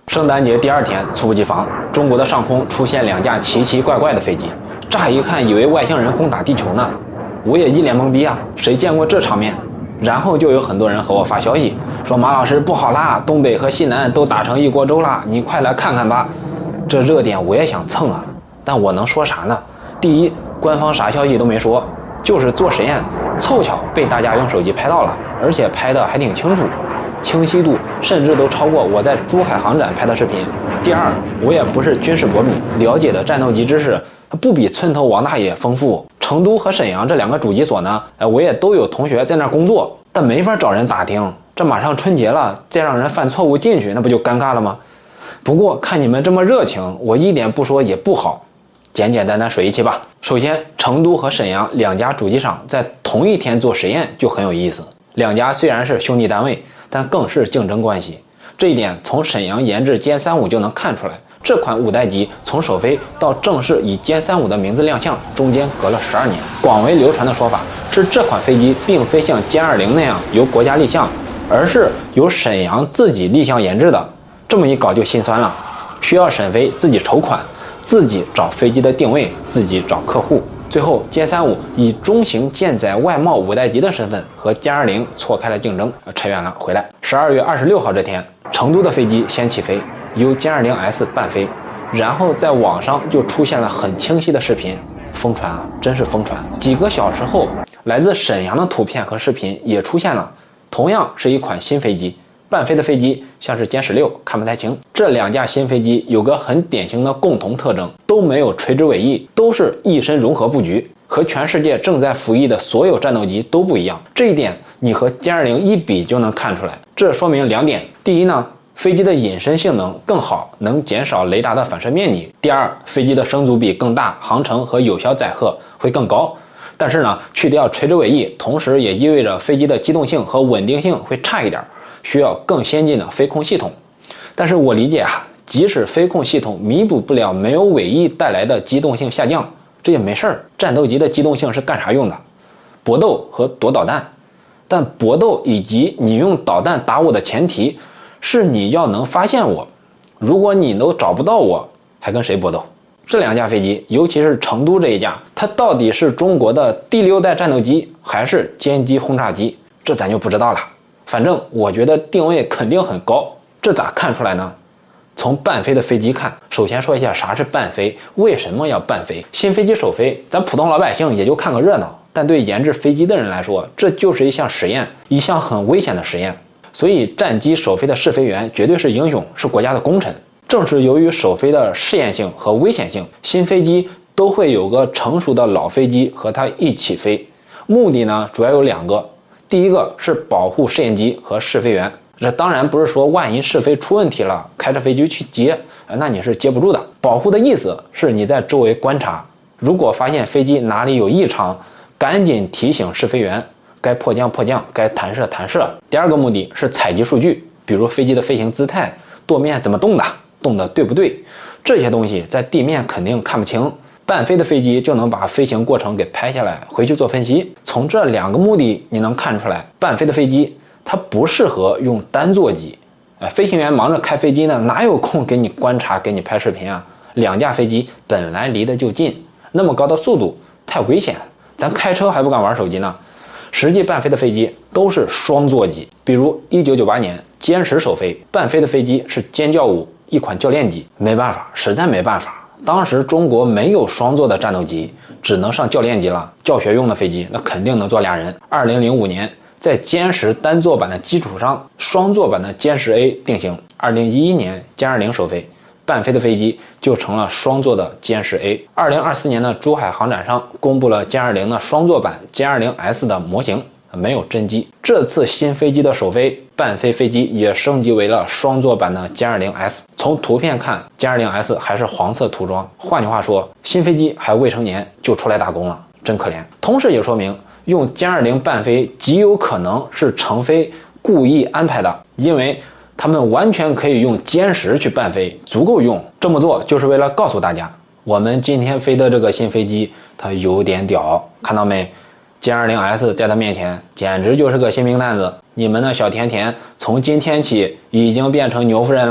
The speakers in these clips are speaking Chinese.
圣诞节第2天，猝不及防，中国的上空出现2架奇奇怪怪的飞机，乍一看以为外星人攻打地球呢，我也一脸懵逼啊，谁见过这场面？然后就有很多人和我发消息说，马老师不好啦，东北和西南都打成一锅粥啦，你快来看看吧。这热点我也想蹭啊，但我能说啥呢？第一，官方啥消息都没说，就是做实验，凑巧被大家用手机拍到了，而且拍的还挺清楚，清晰度甚至都超过我在珠海航展拍的视频。第二，我也不是军事博主，了解的战斗机知识不比村头王大爷丰富。成都和沈阳这2个主机所呢，我也都有同学在那儿工作，但没法找人打听。这马上春节了，再让人犯错误进去，那不就尴尬了吗？不过看你们这么热情，我一点不说也不好，简简单单说一期吧。首先，成都和沈阳2家主机厂在同一天做实验就很有意思。2家虽然是兄弟单位，但更是竞争关系。这一点从沈阳研制歼35就能看出来。这款5代机从首飞到正式以歼35的名字亮相，中间隔了12年。广为流传的说法是，这款飞机并非像歼20那样由国家立项，而是由沈阳自己立项研制的。这么一搞就心酸了，需要沈飞自己筹款，自己找飞机的定位，自己找客户。最后歼35以中型舰载外贸5代机的身份和歼20错开了竞争。扯远了，回来。12月26号这天，成都的飞机先起飞，由歼20S 伴飞，然后在网上就出现了很清晰的视频，疯传啊，真是疯传。几个小时后，来自沈阳的图片和视频也出现了，同样是一款新飞机，伴飞的飞机像是歼16，看不太清。这2架新飞机有个很典型的共同特征，都没有垂直尾翼，都是翼身融合布局，和全世界正在服役的所有战斗机都不一样。这一点你和歼20一比就能看出来。这说明2点：第一呢，飞机的隐身性能更好，能减少雷达的反射面积；第二，飞机的升阻比更大，航程和有效载荷会更高。但是呢，去掉垂直尾翼，同时也意味着飞机的机动性和稳定性会差一点，需要更先进的飞控系统。但是我理解啊，即使飞控系统弥补不了没有尾翼带来的机动性下降，这也没事儿。战斗机的机动性是干啥用的？搏斗和躲导弹。但搏斗以及你用导弹打我的前提是你要能发现我，如果你都找不到我，还跟谁搏斗？这2架飞机，尤其是成都这一架，它到底是中国的第6代战斗机还是歼击轰炸机？这咱就不知道了。反正我觉得定位肯定很高。这咋看出来呢？从伴飞的飞机看，首先说一下啥是伴飞，为什么要伴飞。新飞机首飞，咱普通老百姓也就看个热闹，但对研制飞机的人来说，这就是一项实验，一项很危险的实验。所以战机首飞的试飞员绝对是英雄，是国家的功臣。正是由于首飞的试验性和危险性，新飞机都会有个成熟的老飞机和它一起飞。目的呢，主要有2个。第一个是保护试验机和试飞员，这当然不是说万一试飞出问题了，开着飞机去接，那你是接不住的。保护的意思是你在周围观察，如果发现飞机哪里有异常，赶紧提醒试飞员，该迫降迫降，该弹射弹射。第二个目的是采集数据，比如飞机的飞行姿态，舵面怎么动的，动得对不对，这些东西在地面肯定看不清，伴飞的飞机就能把飞行过程给拍下来，回去做分析。从这2个目的你能看出来，伴飞的飞机它不适合用单座机。飞行员忙着开飞机呢，哪有空给你观察，给你拍视频啊？2架飞机本来离得就近，那么高的速度太危险，咱开车还不敢玩手机呢。实际伴飞的飞机都是双座机，比如1998年歼10首飞，伴飞的飞机是歼教5，一款教练机。没办法，实在没办法，当时中国没有双座的战斗机，只能上教练机了。教学用的飞机那肯定能坐2人。2005年在歼10单座版的基础上，双座版的歼10A 定型。2011年歼20首飞，伴飞的飞机就成了双座的歼10A。2024年的珠海航展上公布了歼20的双座版歼20S 的模型，没有真机。这次新飞机的首飞，伴飞飞机也升级为了双座版的歼20S。从图片看，歼20S 还是黄色涂装，换句话说，新飞机还未成年就出来打工了，真可怜。同时也说明用歼20伴飞极有可能是成飞故意安排的，因为他们完全可以用歼10去伴飞，足够用。这么做就是为了告诉大家，我们今天飞的这个新飞机它有点屌，看到没？歼20S 在它面前简直就是个新兵蛋子。你们的小甜甜从今天起已经变成牛夫人了，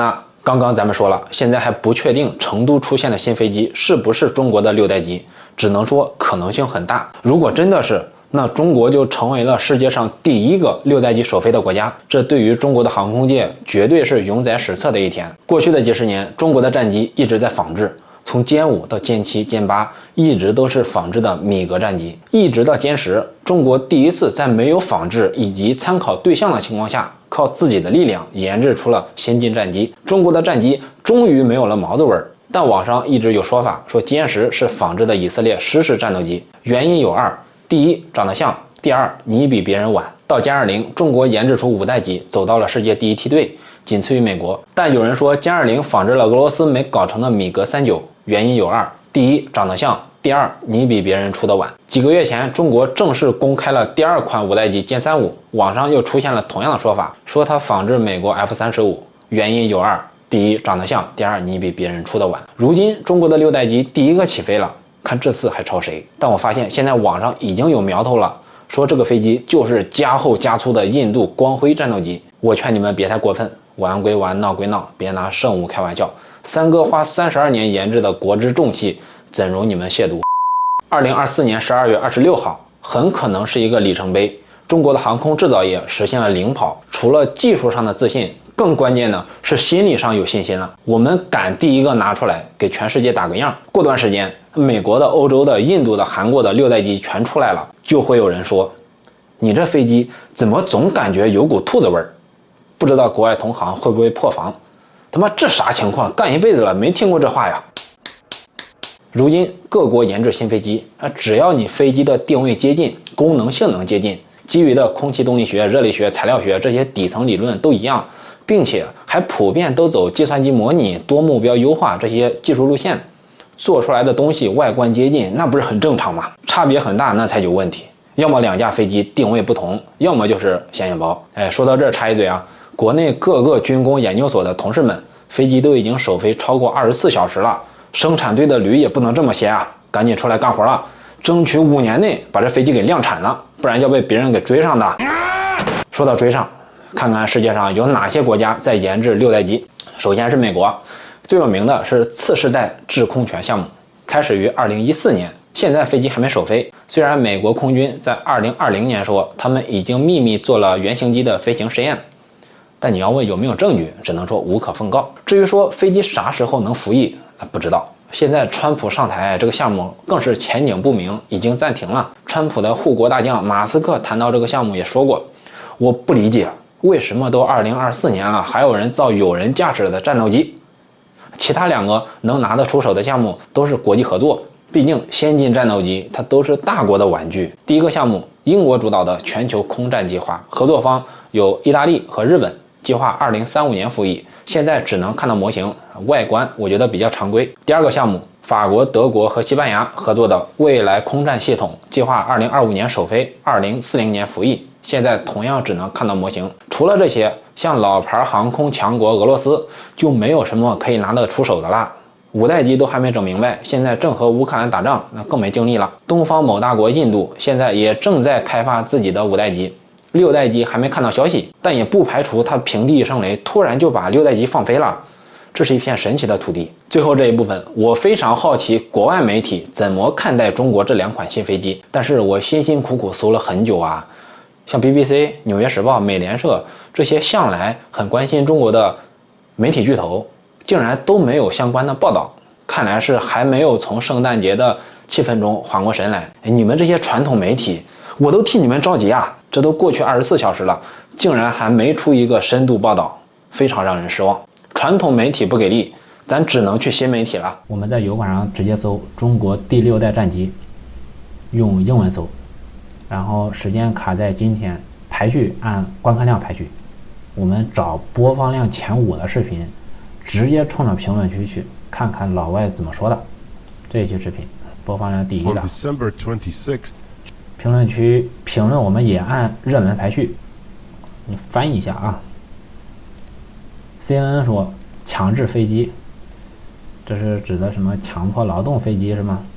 刚刚咱们说了，现在还不确定成都出现的新飞机是不是中国的6代机，只能说可能性很大。如果真的是，那中国就成为了世界上第一个6代机首飞的国家，这对于中国的航空界绝对是永载史册的一天。过去的几十年，中国的战机一直在仿制，从歼5到歼7、歼8，一直都是仿制的米格战机，一直到歼10，中国第一次在没有仿制以及参考对象的情况下，靠自己的力量研制出了先进战机。中国的战机终于没有了毛子味儿。但网上一直有说法说歼10是仿制的以色列失事战斗机，原因有二：第一，长得像；第二，你比别人晚。到歼20，中国研制出5代机，走到了世界第一梯队，仅次于美国。但有人说歼20仿制了俄罗斯没搞成的米格39，原因有二：第一，长得像；第二，你比别人出得晚。几个月前，中国正式公开了第二款5代机歼35，网上又出现了同样的说法，说它仿制美国 F-35，原因有二：第一，长得像；第二，你比别人出得晚。如今中国的6代机第一个起飞了，看这次还超谁？但我发现现在网上已经有苗头了，说这个飞机就是加厚加粗的印度光辉战斗机。我劝你们别太过分，玩归玩，闹归闹，别拿圣物开玩笑。三哥花32年研制的国之重器，怎容你们亵渎？2024年12月26号，很可能是一个里程碑。中国的航空制造业实现了领跑，除了技术上的自信，更关键的是心理上有信心了。我们敢第一个拿出来给全世界打个样。过段时间，美国的、欧洲的、印度的、韩国的6代机全出来了，就会有人说，你这飞机怎么总感觉有股兔子味儿？不知道国外同行会不会破防？他妈这啥情况？干一辈子了没听过这话呀？如今各国研制新飞机，只要你飞机的定位接近，功能性能接近，基于的空气动力学、热力学、材料学这些底层理论都一样，并且还普遍都走计算机模拟、多目标优化这些技术路线，做出来的东西外观接近，那不是很正常吗？差别很大那才有问题。要么两架飞机定位不同，要么就是显眼包。说到这儿插一嘴啊，国内各个军工研究所的同事们，飞机都已经首飞超过24小时了，生产队的驴也不能这么歇啊，赶紧出来干活了，争取5年内把这飞机给量产了，不然要被别人给追上的。说到追上，看看世界上有哪些国家在研制6代机。首先是美国，最有名的是次世代制空权项目，开始于2014年，现在飞机还没首飞。虽然美国空军在2020年说他们已经秘密做了原型机的飞行实验，但你要问有没有证据，只能说无可奉告。至于说飞机啥时候能服役，不知道。现在川普上台，这个项目更是前景不明，已经暂停了。川普的护国大将马斯克谈到这个项目也说过，我不理解为什么都2024年了，还有人造有人驾驶的战斗机。其他2个能拿得出手的项目都是国际合作，毕竟先进战斗机它都是大国的玩具。第一个项目，英国主导的全球空战计划，合作方有意大利和日本，计划2035年服役，现在只能看到模型，外观我觉得比较常规。第二个项目，法国、德国和西班牙合作的未来空战系统，计划2025年首飞，2040年服役，现在同样只能看到模型。除了这些，像老牌航空强国俄罗斯就没有什么可以拿得出手的啦。5代机都还没整明白，现在正和乌克兰打仗，那更没精力了。东方某大国印度现在也正在开发自己的5代机，6代机还没看到消息，但也不排除他平地一声雷，突然就把6代机放飞了。这是一片神奇的土地。最后这一部分，我非常好奇国外媒体怎么看待中国这2款新飞机，但是我辛辛苦苦搜了很久啊，像 BBC、纽约时报、美联社这些向来很关心中国的媒体巨头，竟然都没有相关的报道，看来是还没有从圣诞节的气氛中缓过神来。你们这些传统媒体，我都替你们着急啊！这都过去24小时了，竟然还没出一个深度报道，非常让人失望。传统媒体不给力，咱只能去新媒体了。我们在油管上直接搜中国第6代战机，用英文搜，然后时间卡在今天，排序按观看量排序，我们找播放量前5的视频，直接冲着评论区去看看老外怎么说的。这一期视频播放量第1的，评论区评论我们也按热门排序，你翻译一下啊。CNN 说强制飞机，这是指的什么强迫劳动飞机是吗？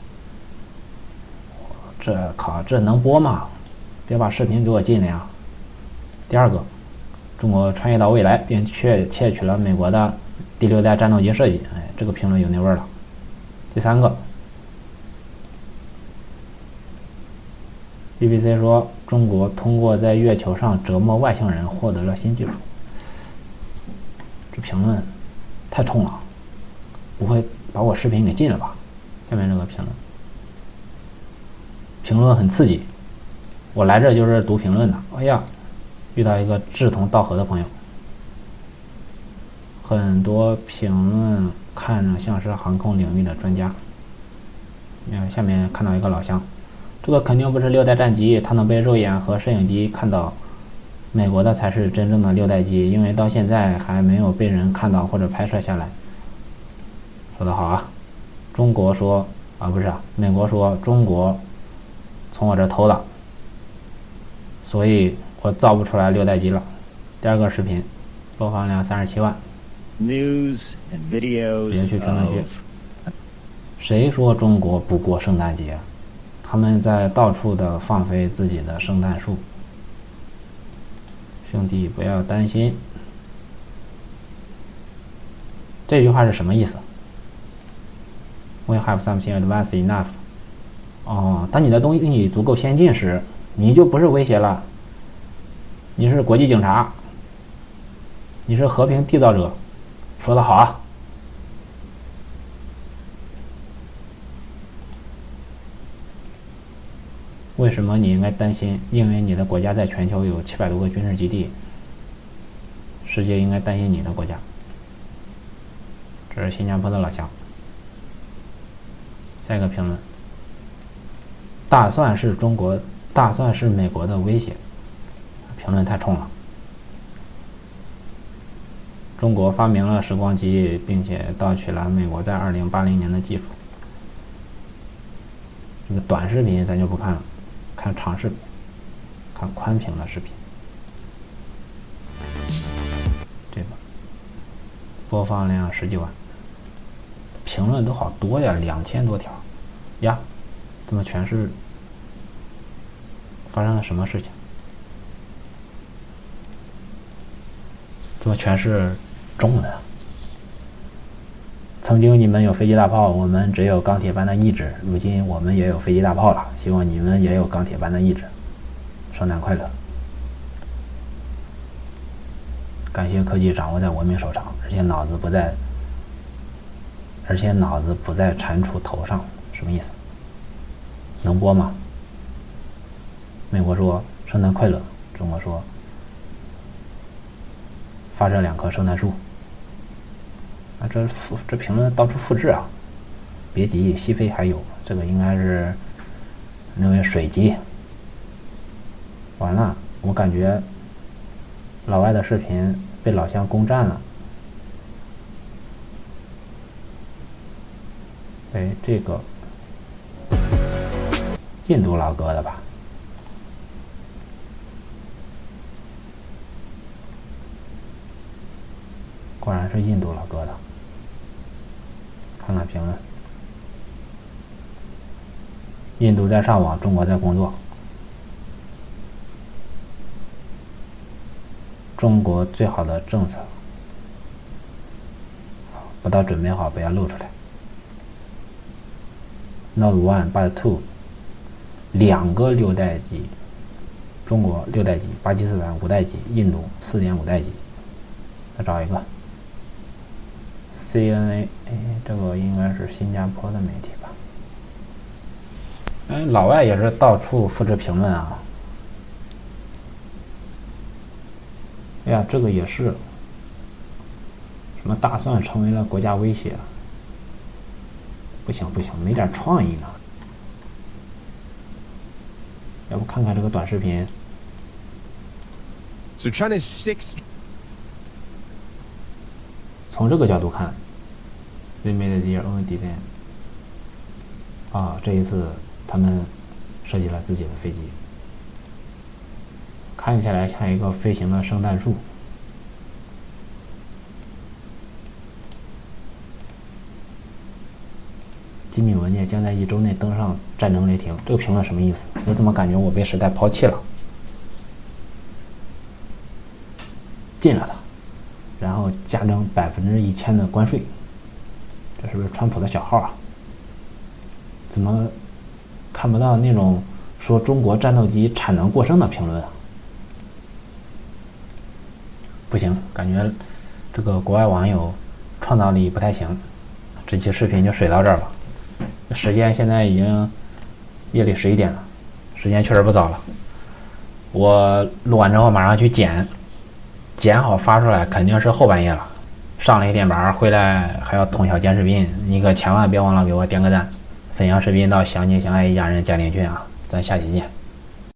这能播吗？别把视频给我禁了呀。第二个，中国穿越到未来并窃取了美国的第6代战斗机设计，哎，这个评论有那味儿了。第3个 ，BBC 说中国通过在月球上折磨外星人获得了新技术。这评论太冲了，不会把我视频给禁了吧？下面这个评论很刺激，我来这就是读评论的。哎呀，遇到一个志同道合的朋友。很多评论看着像是航空领域的专家。下面看到一个老乡，这个肯定不是6代战机，它能被肉眼和摄影机看到。美国的才是真正的6代机，因为到现在还没有被人看到或者拍摄下来。说得好啊！中国说啊，不是啊，美国说中国从我这偷了，所以我造不出来6代机了。第2个视频，播放量37万。 News and videos 别去评论区。谁说中国不过圣诞节？他们在到处的放飞自己的圣诞树。兄弟，不要担心。这句话是什么意思 ？We have something advanced enough。哦，当你的东西足够先进时，你就不是威胁了，你是国际警察，你是和平缔造者。说得好啊！为什么你应该担心？因为你的国家在全球有700多个军事基地，世界应该担心你的国家。这是新加坡的老乡。下一个评论：大蒜是美国的威胁。评论太冲了。中国发明了时光机，并且盗取了美国在2080年的技术。这个短视频咱就不看了，看长视频，看宽屏的视频。这个播放量10几万，评论都好多呀，2000多条呀，怎么全是发生了什么事情？怎么全是中文啊？曾经你们有飞机大炮，我们只有钢铁般的意志。如今我们也有飞机大炮了，希望你们也有钢铁般的意志。圣诞快乐！感谢科技掌握在文明手上，而且脑子不在蟾蜍头上。什么意思？能播吗？美国说圣诞快乐，中国说发射2棵圣诞树。啊，这评论到处复制啊！别急，西非还有，这个应该是那位水机。完了，我感觉老外的视频被老乡攻占了。哎，这个印度老哥的吧？果然是印度老哥的。看看评论，印度在上网，中国在工作。中国最好的政策，不到准备好不要露出来。Not one but two， 2个6代机，中国6代机，巴基斯坦5代机，印度4.5代机。再找一个 CNA， 这个应该是新加坡的媒体吧？老外也是到处复制评论啊。哎呀，这个也是，什么大蒜成为了国家威胁？不行，没点创意呢。要不看看这个短视频。 So China's 6th。 从这个角度看 ，they made their own design。啊，这一次他们设计了自己的飞机，看起来像一个飞行的圣诞树。机密文件将在1周内登上战争雷霆。这个评论什么意思？我怎么感觉我被时代抛弃了？禁了它，然后要加征1000%的关税。这是不是川普的小号啊？怎么看不到那种说中国战斗机产能过剩的评论啊？不行，感觉这个国外网友创造力不太行。这期视频就水到这儿吧。时间现在已经夜里11点了，时间确实不早了。我录完之后马上去剪好发出来，肯定是后半夜了。上了一天班回来还要通宵剪视频，你可千万别忘了给我点个赞，分享视频到相亲相爱一家人家庭群啊！咱下期见。